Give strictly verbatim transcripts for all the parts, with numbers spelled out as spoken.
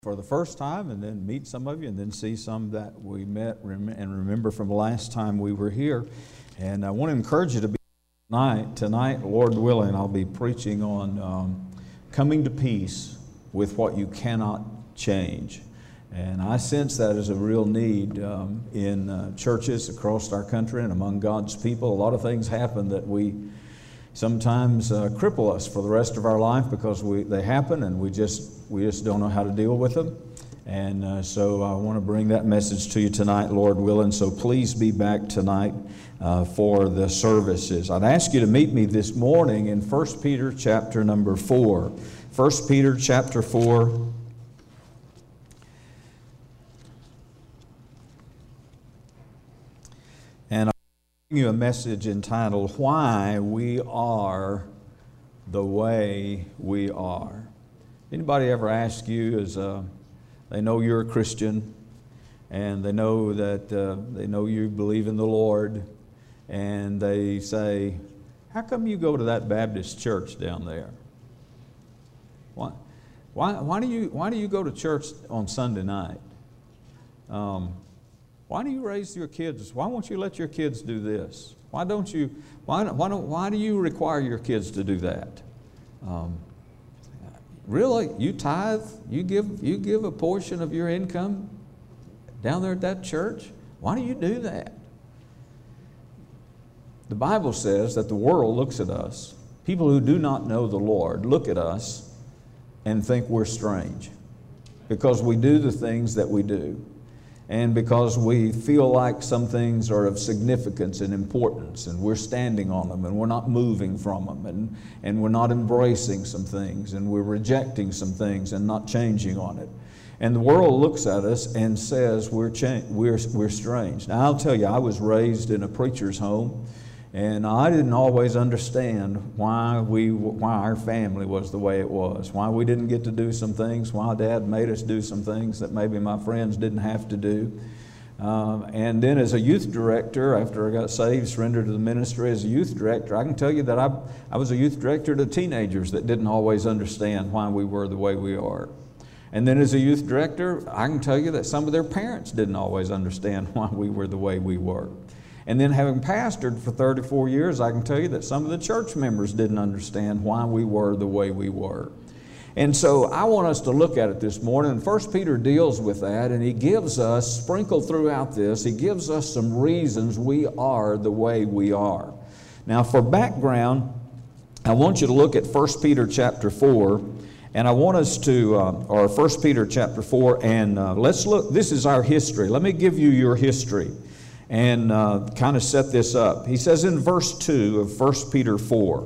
for the first time, and then meet some of you, and then see some that we met rem- and remember from the last time we were here. And I want to encourage you to be tonight. Tonight, Lord willing, I'll be preaching on um, coming to peace with what you cannot change. And I sense that as a real need um, in uh, churches across our country and among God's people. A lot of things happen that we sometimes uh, cripple us for the rest of our life because we they happen and we just we just don't know how to deal with them. And uh, so I want to bring that message to you tonight, Lord willing. So please be back tonight uh, for the services. I'd ask you to meet me this morning in First Peter chapter number four. First Peter chapter four. And I'll bring you a message entitled, Why We Are the Way We Are. Anybody ever ask you, as uh, they know you're a Christian, and they know that uh, they know you believe in the Lord, and they say, how come you go to that Baptist church down there? Why, why, why, do, you, why do you go to church on Sunday night? Um, why do you raise your kids? Why won't you let your kids do this? Why don't you, why, why, don't, why do you require your kids to do that? Um, Really? You tithe? You give, you give a portion of your income down there at that church? Why do you do that? The Bible says that the world looks at us. People who do not know the Lord look at us and think we're strange because we do the things that we do. And because we feel like some things are of significance and importance, and we're standing on them, and we're not moving from them, and, and we're not embracing some things, and we're rejecting some things and not changing on it. And the world looks at us and says we're, cha- we're, we're strange. Now I'll tell you, I was raised in a preacher's home, and I didn't always understand why we, why our family was the way it was, why we didn't get to do some things, why Dad made us do some things that maybe my friends didn't have to do. Um, and then as a youth director, after I got saved, surrendered to the ministry as a youth director, I can tell you that I, I was a youth director to teenagers that didn't always understand why we were the way we are. And then as a youth director, I can tell you that some of their parents didn't always understand why we were the way we were. And then having pastored for thirty-four years, I can tell you that some of the church members didn't understand why we were the way we were. And so I want us to look at it this morning. And First Peter deals with that, and he gives us, sprinkled throughout this, he gives us some reasons we are the way we are. Now for background, I want you to look at First Peter chapter four, and I want us to, uh, or First Peter chapter four, and uh, let's look, this is our history. Let me give you your history and uh, kind of set this up. He says in verse two of First Peter four,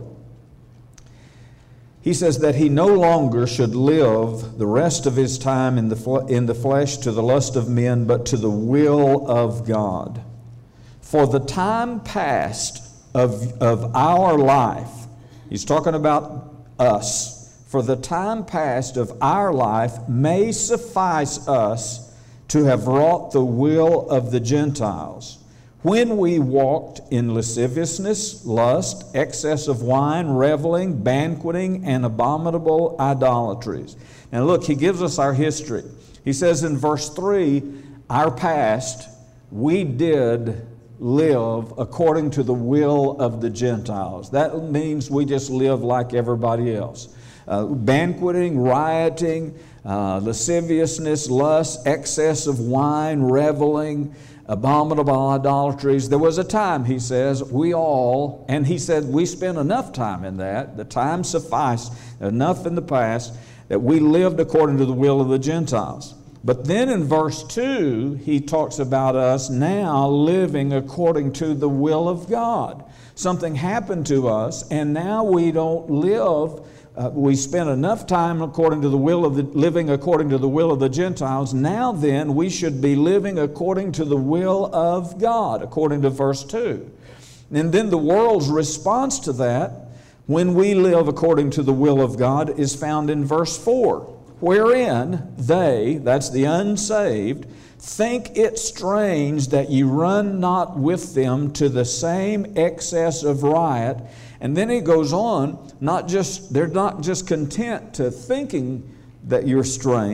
he says that he no longer should live the rest of his time in the, fl- in the flesh to the lust of men, but to the will of God. For the time past of, of our life, he's talking about us, for the time past of our life may suffice us to have wrought the will of the Gentiles, when we walked in lasciviousness, lust, excess of wine, reveling, banqueting, and abominable idolatries. Now look, he gives us our history. He says in verse three, our past, we did live according to the will of the Gentiles. That means we just live like everybody else. Uh, banqueting, rioting, uh, lasciviousness, lust, excess of wine, reveling, abominable idolatries. There was a time, he says, we all, and he said we spent enough time in that, the time sufficed, enough in the past, that we lived according to the will of the Gentiles. But then in verse two, he talks about us now living according to the will of God. Something happened to us, and now we don't live Uh, we spent enough time according to the will of the, living according to the will of the Gentiles. Now then, we should be living according to the will of God, according to verse two. And then the world's response to that, when we live according to the will of God, is found in verse four, wherein they, that's the unsaved, think it strange that ye run not with them to the same excess of riot. And then he goes on, not just, they're not just content to thinking that you're strange,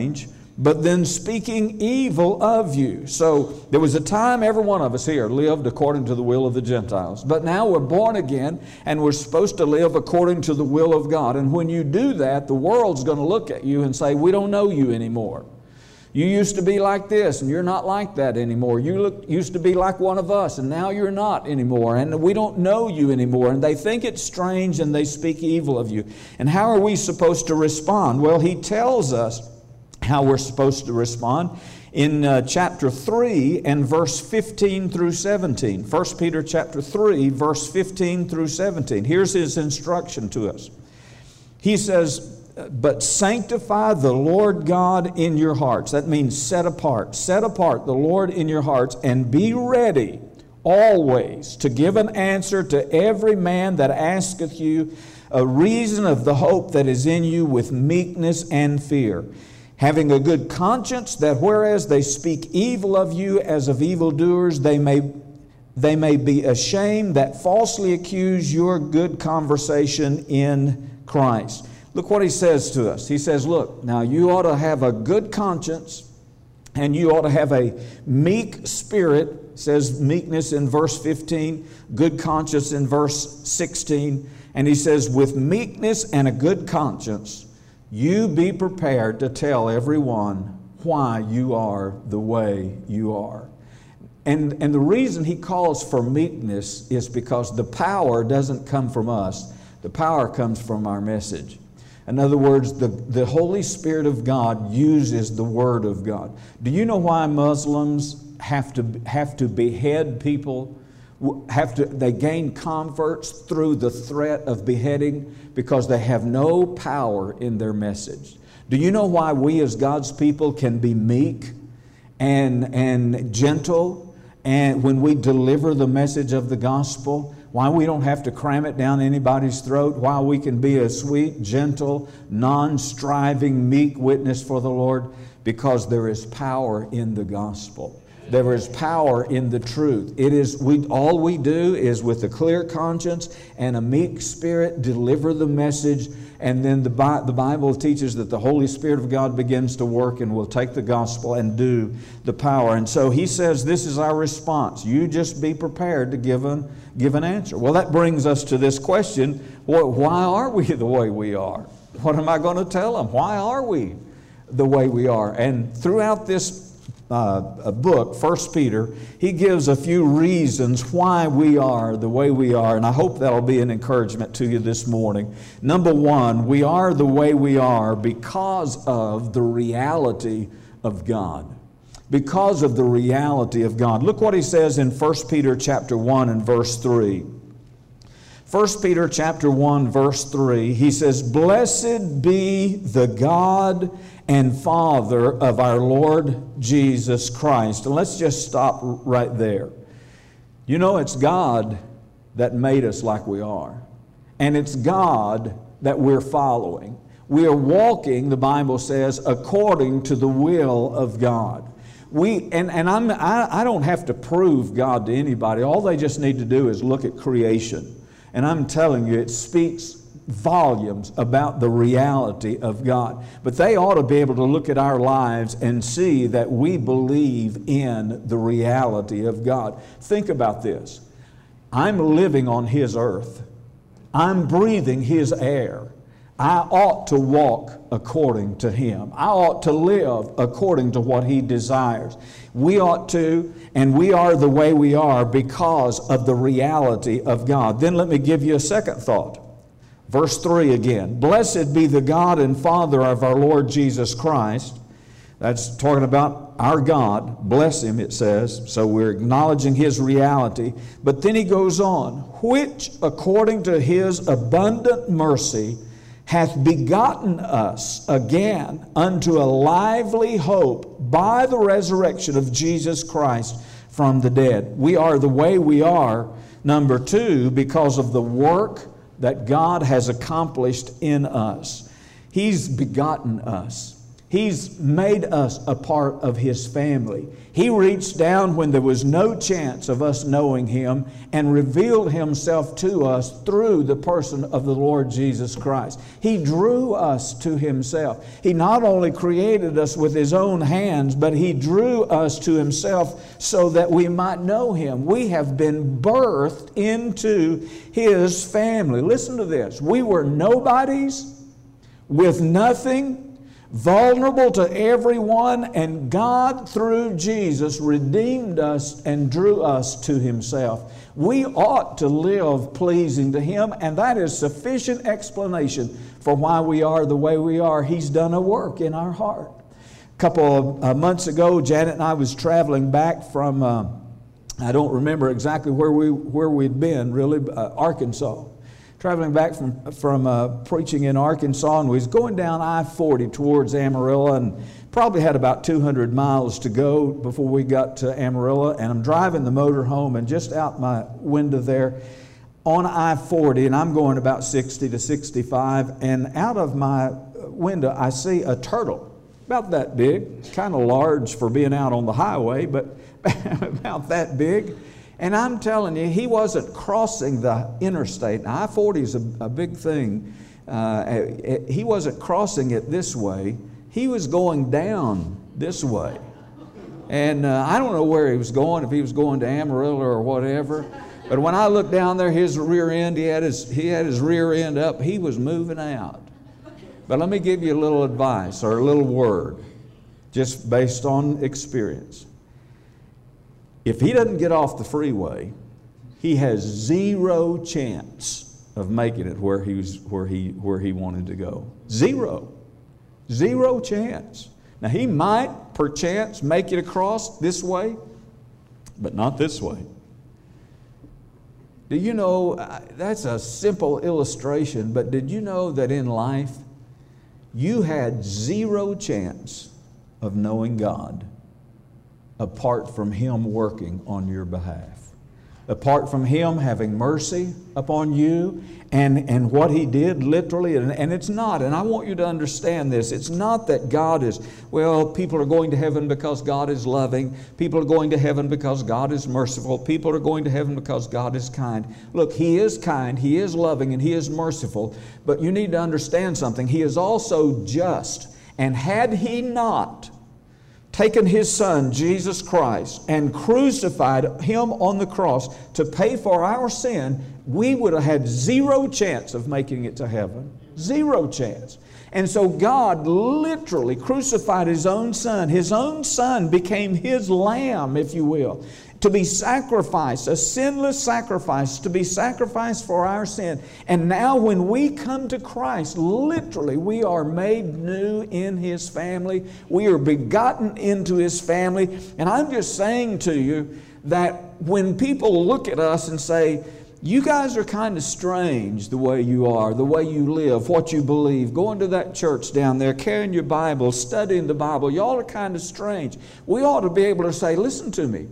but then speaking evil of you. So there was a time every one of us here lived according to the will of the Gentiles. But now we're born again, and we're supposed to live according to the will of God. And when you do that, the world's going to look at you and say, we don't know you anymore. You used to be like this, and you're not like that anymore. You look, used to be like one of us, and now you're not anymore. And we don't know you anymore. And they think it's strange, and they speak evil of you. And how are we supposed to respond? Well, he tells us how we're supposed to respond in uh, chapter three and verse fifteen through seventeen. First Peter chapter three, verse fifteen through seventeen. Here's his instruction to us. He says, but sanctify the Lord God in your hearts. That means set apart. Set apart the Lord in your hearts, and be ready always to give an answer to every man that asketh you a reason of the hope that is in you with meekness and fear, having a good conscience, that whereas they speak evil of you as of evildoers, they may they may be ashamed that falsely accuse your good conversation in Christ. Look what he says to us. He says, look, now you ought to have a good conscience, and you ought to have a meek spirit. It says meekness in verse fifteen, good conscience in verse sixteen. And he says, with meekness and a good conscience, you be prepared to tell everyone why you are the way you are. And, and the reason he calls for meekness is because the power doesn't come from us. The power comes from our message. In other words, the, the Holy Spirit of God uses the Word of God. Do you know why Muslims have to, have to behead people? Have to, they gain converts through the threat of beheading? Because they have no power in their message. Do you know why we as God's people can be meek and, and gentle, and when we deliver the message of the gospel? Why we don't have to cram it down anybody's throat? Why we can be a sweet, gentle, non-striving, meek witness for the Lord? Because there is power in the gospel. There is power in the truth. It is we all we do is with a clear conscience and a meek spirit deliver the message, and then the, Bi- the Bible teaches that the Holy Spirit of God begins to work and will take the gospel and do the power. And so he says this is our response. You just be prepared to give an, give an answer. Well, that brings us to this question, well, why are we the way we are? What am I going to tell them? Why are we the way we are? And throughout this Uh, a book, First Peter, he gives a few reasons why we are the way we are, and I hope that'll be an encouragement to you this morning. Number one, we are the way we are because of the reality of God. Because of the reality of God. Look what he says in First Peter chapter one and verse three. First Peter chapter one verse three, he says, blessed be the God and Father of our Lord Jesus Christ. And let's just stop right there. You know, it's God that made us like we are. And it's God that we're following. We are walking, the Bible says, according to the will of God. We, and, and I'm, I, I don't have to prove God to anybody. All they just need to do is look at creation. And I'm telling you, it speaks volumes about the reality of God. But they ought to be able to look at our lives and see that we believe in the reality of God. Think about this. I'm living on His earth. I'm breathing His air. I ought to walk according to Him. I ought to live according to what He desires. We ought to, and we are the way we are because of the reality of God. Then let me give you a second thought. Verse three again. Blessed be the God and Father of our Lord Jesus Christ. That's talking about our God. Bless Him, it says. So we're acknowledging His reality. But then he goes on. Which according to His abundant mercy hath begotten us again unto a lively hope by the resurrection of Jesus Christ from the dead. We are the way we are, number two, because of the work that God has accomplished in us. He's begotten us. He's made us a part of His family. He reached down when there was no chance of us knowing Him and revealed Himself to us through the person of the Lord Jesus Christ. He drew us to Himself. He not only created us with His own hands, but He drew us to Himself so that we might know Him. We have been birthed into His family. Listen to this. We were nobodies with nothing, vulnerable to everyone, and God, through Jesus, redeemed us and drew us to Himself. We ought to live pleasing to Him, and that is sufficient explanation for why we are the way we are. He's done a work in our heart. A couple of uh, months ago, Janet and I was traveling back from, uh, I don't remember exactly where, we, where we'd been, really, uh, Arkansas. Traveling back from, from uh, preaching in Arkansas, and we was going down I forty towards Amarillo, and probably had about two hundred miles to go before we got to Amarillo. And I'm driving the motor home, and just out my window there on I forty, and I'm going about sixty to sixty-five, and out of my window I see a turtle, about that big, kind of large for being out on the highway, but about that big. And I'm telling you, he wasn't crossing the interstate. Now, I forty is a, a big thing. Uh, he wasn't crossing it this way. He was going down this way. And uh, I don't know where he was going, if he was going to Amarillo or whatever. But when I looked down there, his rear end, he had his, he had his rear end up. He was moving out. But let me give you a little advice or a little word, just based on experience. If he doesn't get off the freeway, he has zero chance of making it where he was, where he, where he wanted to go. Zero. Zero chance. Now, he might, perchance, make it across this way, but not this way. Do you know, that's a simple illustration, but did you know that in life, you had zero chance of knowing God apart from Him working on your behalf? Apart from Him having mercy upon you and, and what He did literally, and, and it's not, and I want you to understand this, it's not that God is, well, people are going to heaven because God is loving, people are going to heaven because God is merciful, people are going to heaven because God is kind. Look, He is kind, He is loving, and He is merciful, but you need to understand something. He is also just, and had He not taken His Son, Jesus Christ, and crucified Him on the cross to pay for our sin, we would have had zero chance of making it to heaven. Zero chance. And so God literally crucified His own Son. His own Son became His lamb, if you will, to be sacrificed, a sinless sacrifice, to be sacrificed for our sin. And now when we come to Christ, literally we are made new in His family. We are begotten into His family. And I'm just saying to you that when people look at us and say, you guys are kind of strange the way you are, the way you live, what you believe, going to that church down there, carrying your Bible, studying the Bible, y'all are kind of strange. We ought to be able to say, listen to me.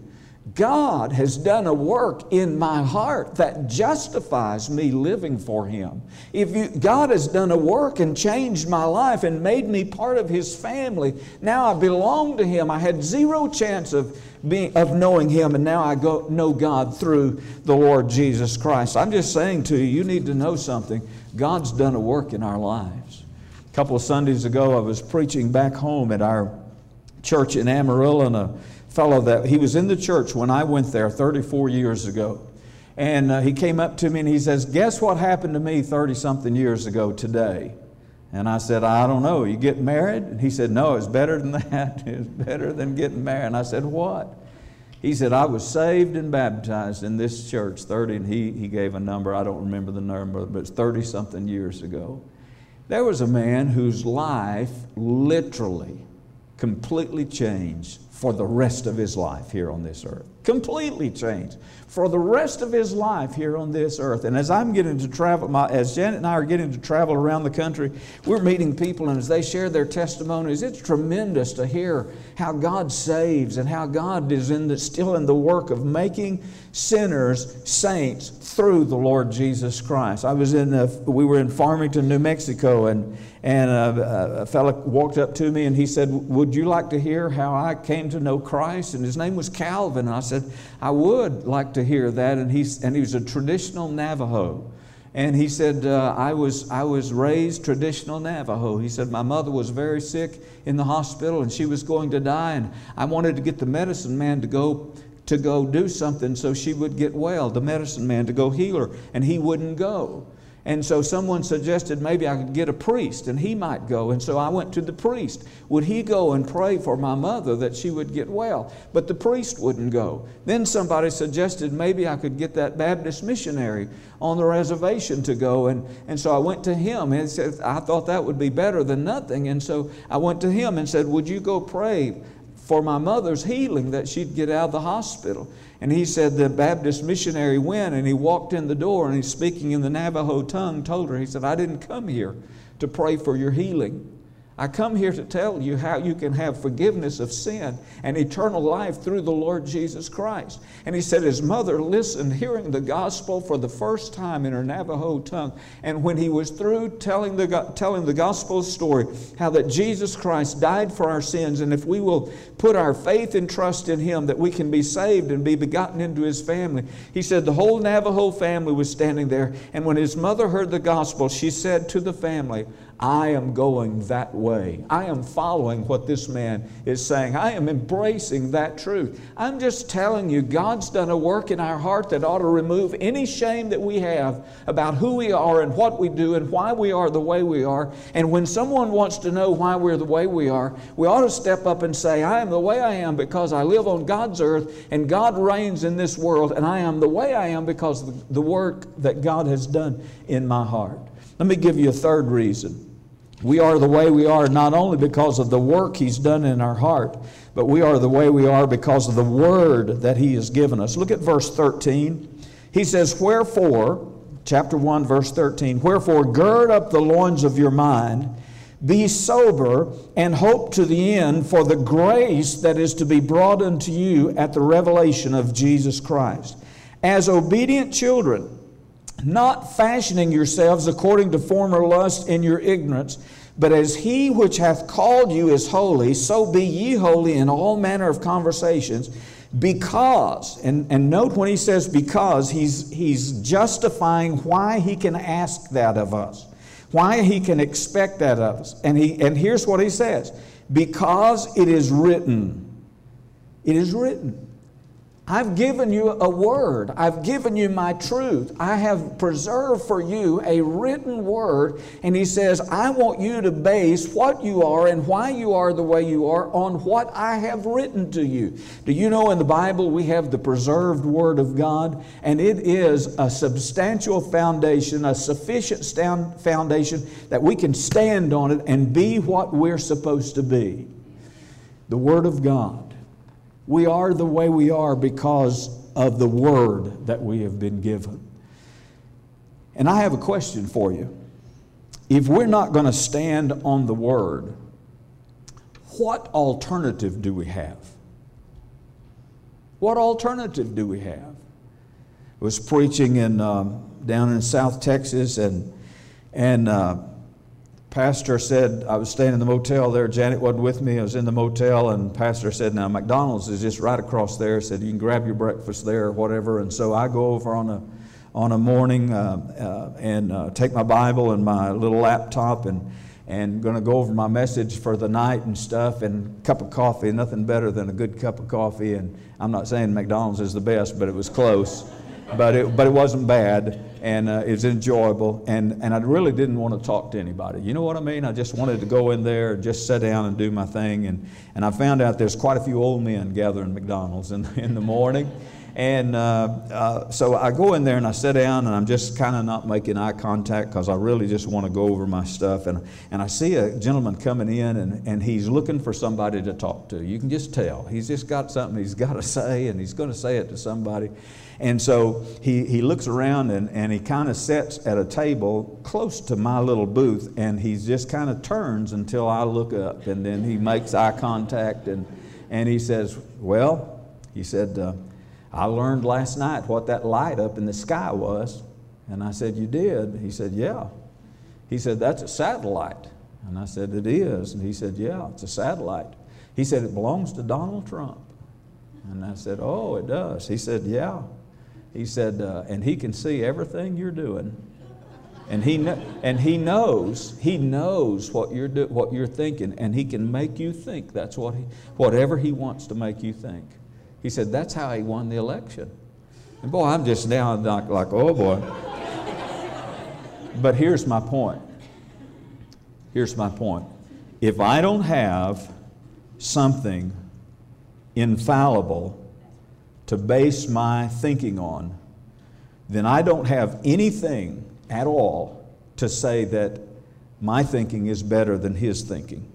God has done a work in my heart that justifies me living for Him. If you, God has done a work and changed my life and made me part of His family, now I belong to Him. I had zero chance of being, of knowing Him, and now I go know God through the Lord Jesus Christ. I'm just saying to you, you need to know something. God's done a work in our lives. A couple of Sundays ago, I was preaching back home at our church in Amarillo, and a fellow that, he was in the church when I went there thirty-four years ago. And uh, he came up to me and he says, guess what happened to me thirty-something years ago today? And I said, I don't know. You get married? And he said, no, it's better than that. It's better than getting married. And I said, what? He said, I was saved and baptized in this church thirty, and he, he gave a number. I don't remember the number, but it's thirty-something years ago. There was a man whose life literally completely changed for the rest of his life here on this earth. Completely changed for the rest of his life here on this earth. And as I'm getting to travel, my, as Janet and I are getting to travel around the country, we're meeting people, and as they share their testimonies, it's tremendous to hear how God saves and how God is in the, still in the work of making sinners saints through the Lord Jesus Christ. I was in, a, we were in Farmington, New Mexico, and and a, a fellow walked up to me and he said, "Would you like to hear how I came to know Christ?" And his name was Calvin. And I said, "I would like to hear that." And he's and he was a traditional Navajo. And he said, uh, I was I was raised traditional Navajo. He said, "My mother was very sick in the hospital and she was going to die, and I wanted to get the medicine man to go to go do something so she would get well, the medicine man to go heal her, and he wouldn't go. And so someone suggested maybe I could get a priest and he might go. And so I went to the priest. Would he go and pray for my mother that she would get well? But the priest wouldn't go. Then somebody suggested maybe I could get that Baptist missionary on the reservation to go. And, and so I went to him, and he said, I thought that would be better than nothing. And so I went to him and said, "Would you go pray for my mother's healing, that she'd get out of the hospital?" And he said the Baptist missionary went, and he walked in the door, and he's speaking in the Navajo tongue, told her, he said, "I didn't come here to pray for your healing. I come here to tell you how you can have forgiveness of sin and eternal life through the Lord Jesus Christ." And he said his mother listened, hearing the gospel for the first time in her Navajo tongue. And when he was through telling the, telling the gospel story, how that Jesus Christ died for our sins, and if we will put our faith and trust in Him, that we can be saved and be begotten into His family. He said the whole Navajo family was standing there. And when his mother heard the gospel, she said to the family, "I am going that way. I am following what this man is saying. I am embracing that truth." I'm just telling you, God's done a work in our heart that ought to remove any shame that we have about who we are and what we do and why we are the way we are. And when someone wants to know why we're the way we are, we ought to step up and say, "I am the way I am because I live on God's earth and God reigns in this world, and I am the way I am because of the work that God has done in my heart." Let me give you a third reason. We are the way we are not only because of the work He's done in our heart, but we are the way we are because of the Word that He has given us. Look at verse thirteen. He says, "Wherefore," chapter one, verse thirteen, "Wherefore gird up the loins of your mind, be sober, and hope to the end for the grace that is to be brought unto you at the revelation of Jesus Christ. As obedient children, not fashioning yourselves according to former lust in your ignorance, but as He which hath called you is holy, so be ye holy in all manner of conversations, because," and, and note when he says because, he's, he's justifying why he can ask that of us, why he can expect that of us. And, he, and here's what he says, "Because it is written." It is written. I've given you a word. I've given you my truth. I have preserved for you a written word. And he says, I want you to base what you are and why you are the way you are on what I have written to you. Do you know in the Bible we have the preserved Word of God? And it is a substantial foundation, a sufficient foundation that we can stand on it and be what we're supposed to be. The Word of God. We are the way we are because of the Word that we have been given. And I have a question for you. If we're not going to stand on the Word, what alternative do we have? What alternative do we have? I was preaching in um, down in South Texas, and and uh, pastor said, I was staying in the motel there. Janet wasn't with me. I was in the motel, and pastor said, now McDonald's is just right across there. Said you can grab your breakfast there or whatever. And so I go over on a on a morning uh, uh, and uh, take my Bible and my little laptop and and going to go over my message for the night and stuff, and a cup of coffee. Nothing better than a good cup of coffee. And I'm not saying McDonald's is the best, but it was close. But it, but it wasn't bad, and uh, it was enjoyable, and, and I really didn't want to talk to anybody. You know what I mean? I just wanted to go in there and just sit down and do my thing, and, and I found out there's quite a few old men gathering McDonald's in, in the morning, And uh, uh, so I go in there and I sit down and I'm just kind of not making eye contact because I really just want to go over my stuff. And, and I see a gentleman coming in and, and he's looking for somebody to talk to. You can just tell. He's just got something he's got to say and he's going to say it to somebody. And so he, he looks around and, and he kind of sits at a table close to my little booth and he just kind of turns until I look up and then he makes eye contact and, and he says, well, he said, uh, I learned last night what that light up in the sky was. And I said, you did? He said, yeah. He said, that's a satellite. And I said, it is. And he said, yeah, it's a satellite. He said, it belongs to Donald Trump. And I said, oh, it does. He said, yeah. He said, uh, and he can see everything you're doing. And he, kn- and he knows, he knows what you're, do- what you're thinking, and he can make you think that's what he, whatever he wants to make you think. He said, that's how he won the election. And boy, I'm just now like, like oh boy. But here's my point. Here's my point. If I don't have something infallible to base my thinking on, then I don't have anything at all to say that my thinking is better than his thinking.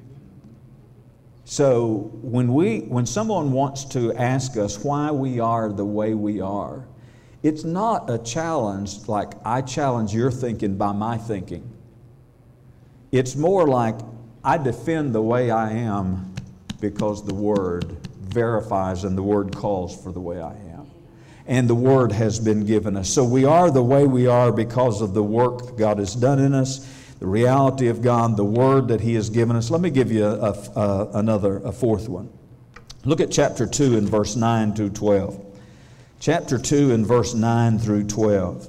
So when we, when someone wants to ask us why we are the way we are, it's not a challenge like I challenge your thinking by my thinking. It's more like I defend the way I am because the Word verifies and the Word calls for the way I am. And the Word has been given us. So we are the way we are because of the work God has done in us, the reality of God, the Word that He has given us. Let me give you a, a, a, another, a fourth one. Look at chapter two and verse nine through twelve. Chapter two and verse nine through twelve.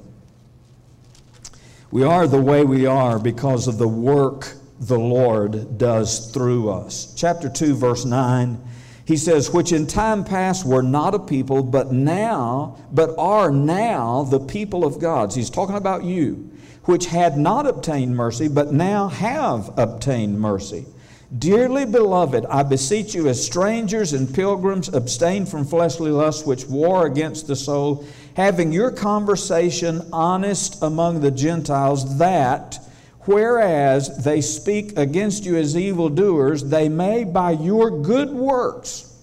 We are the way we are because of the work the Lord does through us. Chapter two, verse nine, he says, which in time past were not a people, but now, but are now the people of God. So he's talking about you, which had not obtained mercy, but now have obtained mercy. Dearly beloved, I beseech you as strangers and pilgrims, abstain from fleshly lusts which war against the soul, having your conversation honest among the Gentiles, that, whereas they speak against you as evildoers, they may by your good works,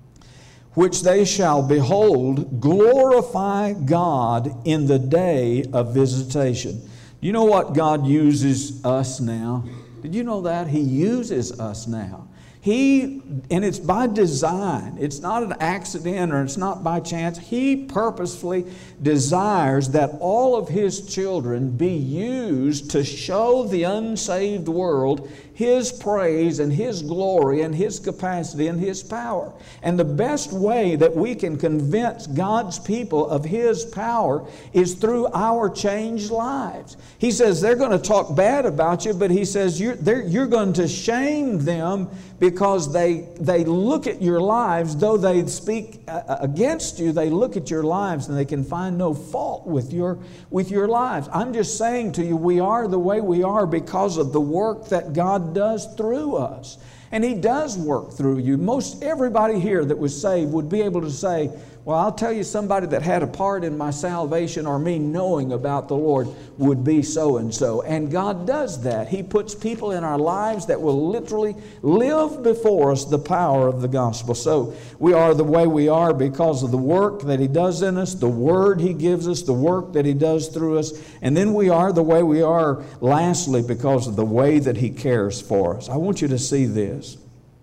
which they shall behold, glorify God in the day of visitation. You know what God uses us now? Did you know that? He uses us now. He, and it's by design. It's not an accident or it's not by chance. He purposefully desires that all of His children be used to show the unsaved world His praise and His glory and His capacity and His power. And the best way that we can convince God's people of His power is through our changed lives. He says they're going to talk bad about you, but He says you're, you're going to shame them because they, they look at your lives, though they speak against you, they look at your lives and they can find no fault with your, with your lives. I'm just saying to you, we are the way we are because of the work that God does through us. And He does work through you. Most everybody here that was saved would be able to say, well, I'll tell you, somebody that had a part in my salvation or me knowing about the Lord would be so-and-so. And God does that. He puts people in our lives that will literally live before us the power of the gospel. So we are the way we are because of the work that He does in us, the Word He gives us, the work that He does through us. And then we are the way we are, lastly, because of the way that He cares for us. I want you to see this.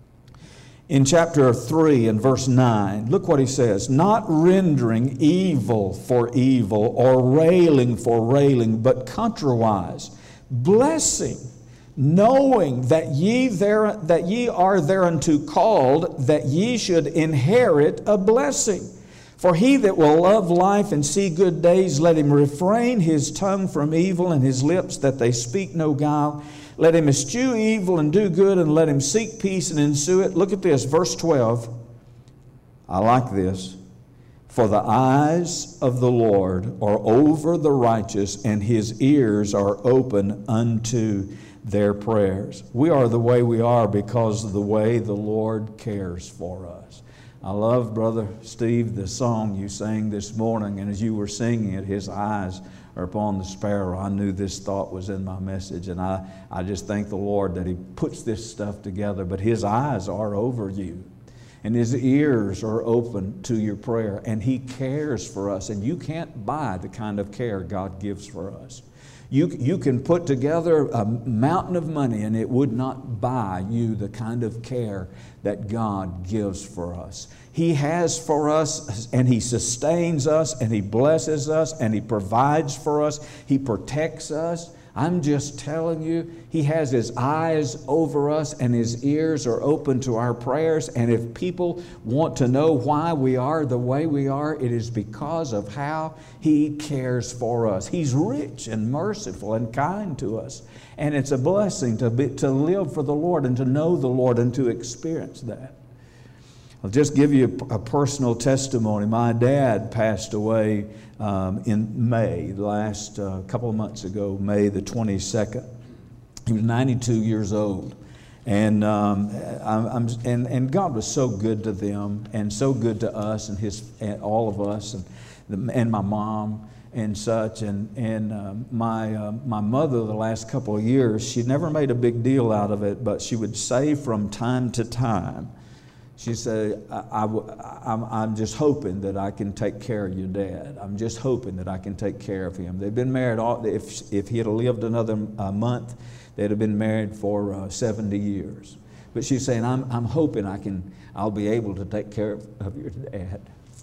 In chapter three and verse nine, look what he says. Not rendering evil for evil or railing for railing, but contrariwise, blessing, knowing that ye there that ye are thereunto called, that ye should inherit a blessing. For he that will love life and see good days, let him refrain his tongue from evil and his lips that they speak no guile. Let him eschew evil and do good, and let him seek peace and ensue it. Look at this, verse twelve. I like this. For the eyes of the Lord are over the righteous, and His ears are open unto their prayers. We are the way we are because of the way the Lord cares for us. I love, Brother Steve, the song you sang this morning, and as you were singing it, his eyes are upon the sparrow. I knew this thought was in my message, and I, I just thank the Lord that He puts this stuff together, but His eyes are over you, and His ears are open to your prayer, and He cares for us, and you can't buy the kind of care God gives for us. You, you can put together a mountain of money and it would not buy you the kind of care that God gives for us. He has for us, and He sustains us, and He blesses us, and He provides for us. He protects us. I'm just telling you, He has His eyes over us and His ears are open to our prayers. And if people want to know why we are the way we are, it is because of how He cares for us. He's rich and merciful and kind to us. And it's a blessing to be, to live for the Lord and to know the Lord and to experience that. I'll just give you a, a personal testimony. My dad passed away um, in May, the last uh, couple of months ago, May the twenty-second. He was ninety-two years old. And, um, I'm, I'm, and, and God was so good to them and so good to us and, his, and all of us and, the, and my mom and such. And, and uh, my, uh, my mother, the last couple of years, she never made a big deal out of it, but she would say from time to time, she said, I, I, I'm, I'm just hoping that I can take care of your dad. I'm just hoping that I can take care of him. They've been married, all, if, if he had lived another uh, month, they'd have been married for uh, seventy years. But she's saying, I'm, I'm hoping I can, I'll be able to take care of, of your dad.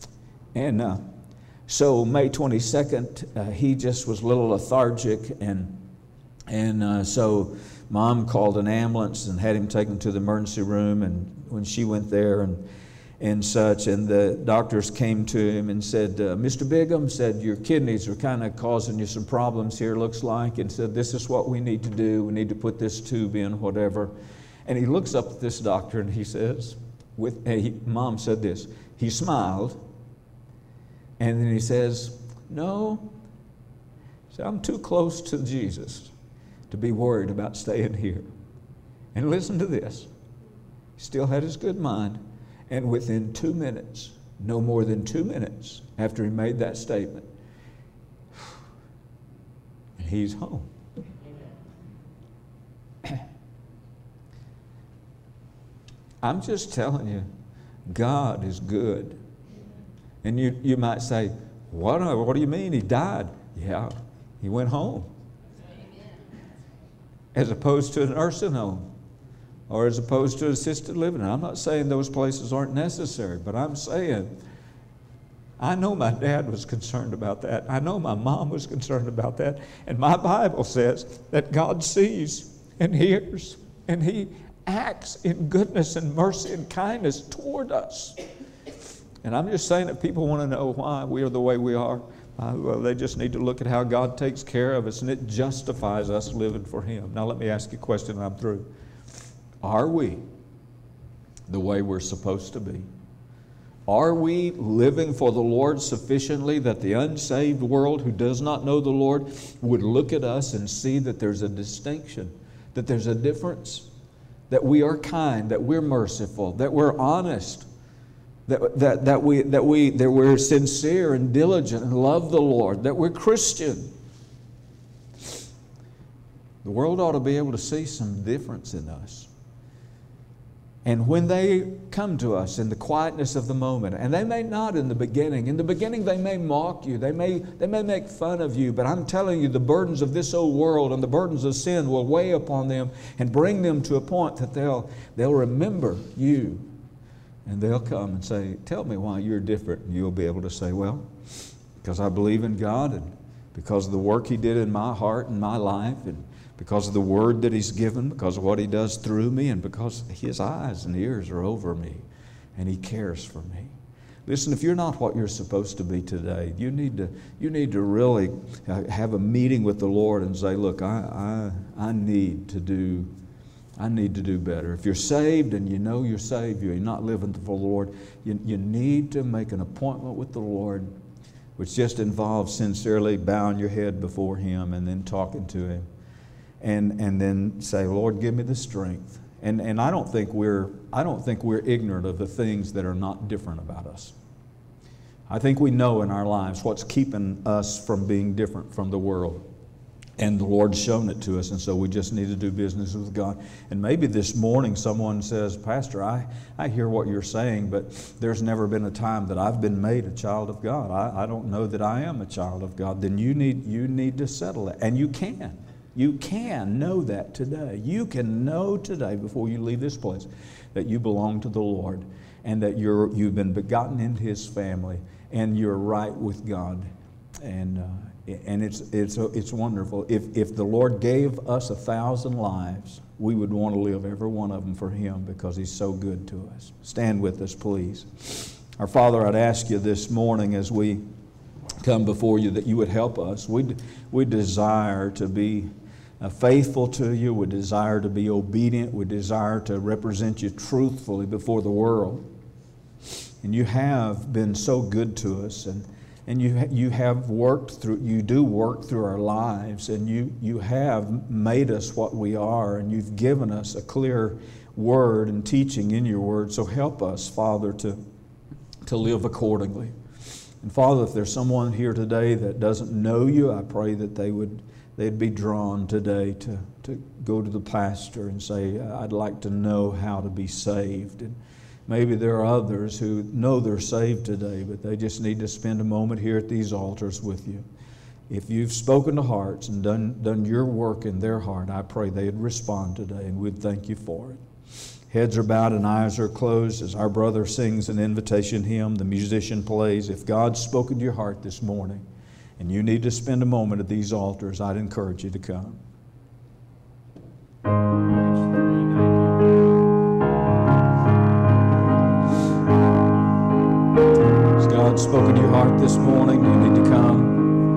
And uh, so May twenty-second, uh, he just was a little lethargic, and, and uh, so Mom called an ambulance and had him taken to the emergency room. And when she went there and, and such, and the doctors came to him and said, uh, Mister Bigham, said, your kidneys are kind of causing you some problems here, looks like, and said, this is what we need to do. We need to put this tube in, whatever. And he looks up at this doctor and he says, with, uh, he, Mom said this, he smiled, and then he says, no, so I'm too close to Jesus to be worried about staying here. And listen to this. He still had his good mind. And within two minutes, no more than two minutes after he made that statement, he's home. I'm just telling you, God is good. And you, you might say, what, what do you mean? He died. Yeah, he went home. As opposed to a nursing home or as opposed to assisted living. I'm not saying those places aren't necessary, but I'm saying I know my dad was concerned about that. I know my mom was concerned about that. And my Bible says that God sees and hears and He acts in goodness and mercy and kindness toward us. And I'm just saying that people want to know why we are the way we are. Uh, well, they just need to look at how God takes care of us, and it justifies us living for Him. Now let me ask you a question and I'm through. Are we the way we're supposed to be? Are we living for the Lord sufficiently that the unsaved world who does not know the Lord would look at us and see that there's a distinction, that there's a difference, that we are kind, that we're merciful, that we're honest, That, that, that, we, that, we, that we're sincere and diligent and love the Lord, that we're Christian? The world ought to be able to see some difference in us. And when they come to us in the quietness of the moment, and they may not in the beginning, in the beginning they may mock you, they may, they may make fun of you, but I'm telling you, the burdens of this old world and the burdens of sin will weigh upon them and bring them to a point that they'll, they'll remember you. And they'll come and say, tell me why you're different. And you'll be able to say, well, because I believe in God, and because of the work He did in my heart and my life, and because of the word that He's given, because of what He does through me, and because His eyes and ears are over me, and He cares for me. Listen, if you're not what you're supposed to be today, you need to, you need to really have a meeting with the Lord and say, look, I, I, I need to do I need to do better. If you're saved and you know you're saved, you're not living for the Lord, you, you need to make an appointment with the Lord, which just involves sincerely bowing your head before Him and then talking to Him. And, and then say, Lord, give me the strength. And, and I don't think we're, I don't think we're ignorant of the things that are not different about us. I think we know in our lives what's keeping us from being different from the world. And the Lord's shown it to us, and so we just need to do business with God. And maybe this morning someone says, Pastor, I, I hear what you're saying, but there's never been a time that I've been made a child of God. I, I don't know that I am a child of God. Then you need, you need to settle it. And you can. You can know that today. You can know today before you leave this place that you belong to the Lord and that you're, you've been begotten into His family and you're right with God. And uh, and it's it's it's wonderful. If if the Lord gave us a thousand lives, we would want to live every one of them for Him because He's so good to us. Stand with us, please. Our Father, I'd ask You this morning as we come before You that You would help us. We we desire to be Uh, faithful to You. We desire to be obedient. We desire to represent You truthfully before the world. And You have been so good to us, and and you ha- you have worked through. You do work through our lives, and you you have made us what we are, and You've given us a clear word and teaching in Your word. So help us, Father, to to live accordingly. And Father, if there's someone here today that doesn't know You, I pray that they would. They'd be drawn today to, to go to the pastor and say, I'd like to know how to be saved. And maybe there are others who know they're saved today, but they just need to spend a moment here at these altars with You. If you've spoken to hearts and done, done Your work in their heart, I pray they'd respond today, and we'd thank You for it. Heads are bowed and eyes are closed as our brother sings an invitation hymn, the musician plays. If God's spoken to your heart this morning, and you need to spend a moment at these altars, I'd encourage you to come. Has God spoken to your heart this morning? You need to come.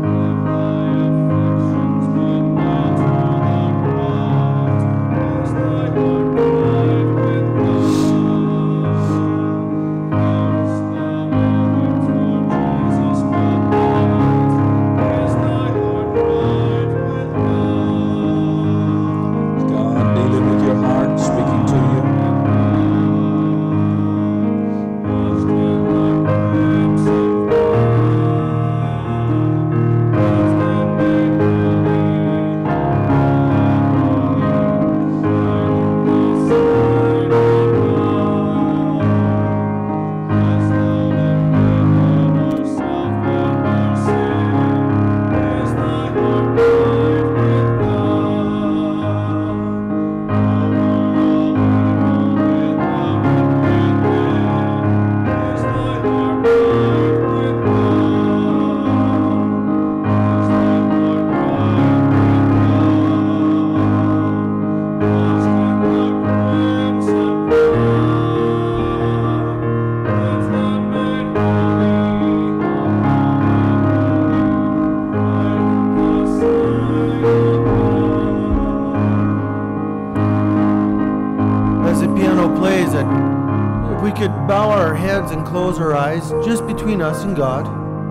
And close our eyes just between us and God.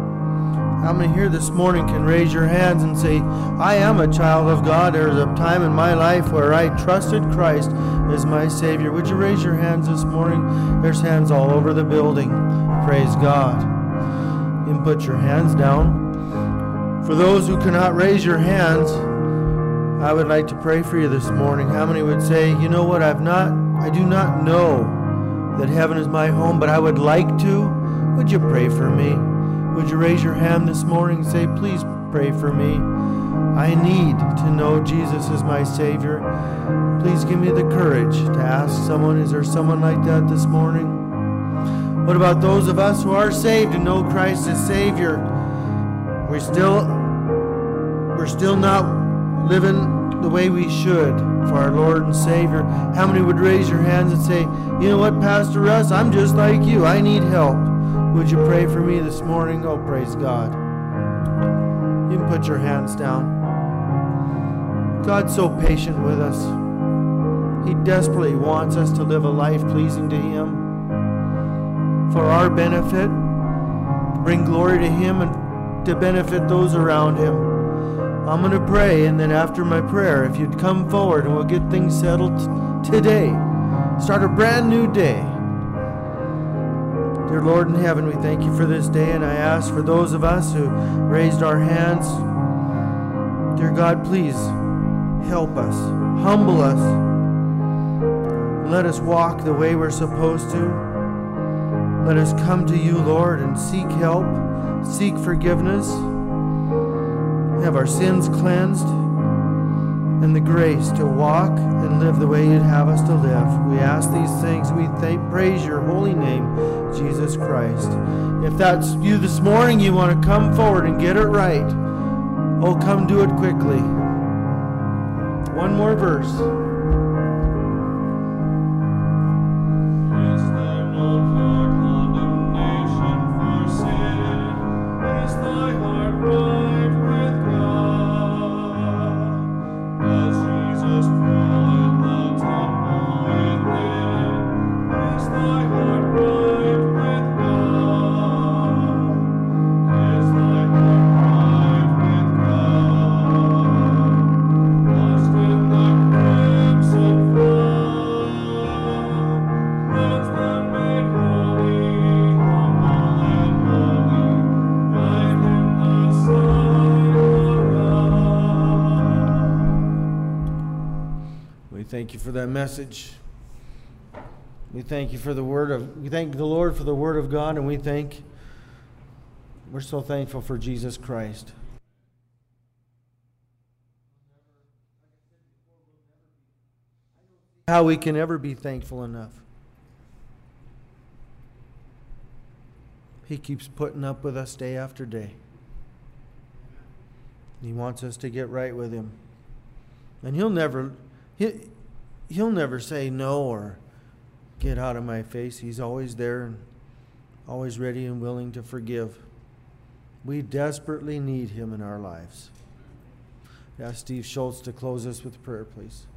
How many here this morning can raise your hands and say, I am a child of God? There was a time in my life where I trusted Christ as my Savior. Would you raise your hands this morning? There's hands all over the building. Praise God. You can put your hands down. For those who cannot raise your hands, I would like to pray for you this morning. How many would say, you know what, I've not, I do not know that heaven is my home, but I would like to? Would you pray for me? Would you raise your hand this morning and say, please pray for me? I need to know Jesus is my Savior. Please give me the courage to ask someone. Is there someone like that this morning? What about those of us who are saved and know Christ as Savior? We're still, we're still not living the way we should for our Lord and Savior. How many would raise your hands and say, you know what, Pastor Russ, I'm just like you. I need help. Would you pray for me this morning? Oh, praise God. You can put your hands down. God's so patient with us. He desperately wants us to live a life pleasing to Him for our benefit, to bring glory to Him and to benefit those around Him. I'm going to pray, and then after my prayer, if you'd come forward and we'll get things settled today. Start a brand new day. Dear Lord in heaven, we thank you for this day, and I ask for those of us who raised our hands, dear God, please help us, humble us, let us walk the way we're supposed to. Let us come to you, Lord, and seek help, seek forgiveness, have our sins cleansed, and the grace to walk and live the way you'd have us to live. We ask these things. We thank, praise your holy name, Jesus Christ. If that's you this morning, you want to come forward and get it right, oh, come do it quickly. One more verse. Thank you for that message. We thank you for the word of, we thank the Lord for the word of God, and we thank, we're so thankful for Jesus Christ. How we can ever be thankful enough. He keeps putting up with us day after day. He wants us to get right with him. And he'll never, he, He'll never say no or get out of my face. He's always there and always ready and willing to forgive. We desperately need him in our lives. Ask Steve Schultz to close us with prayer, please.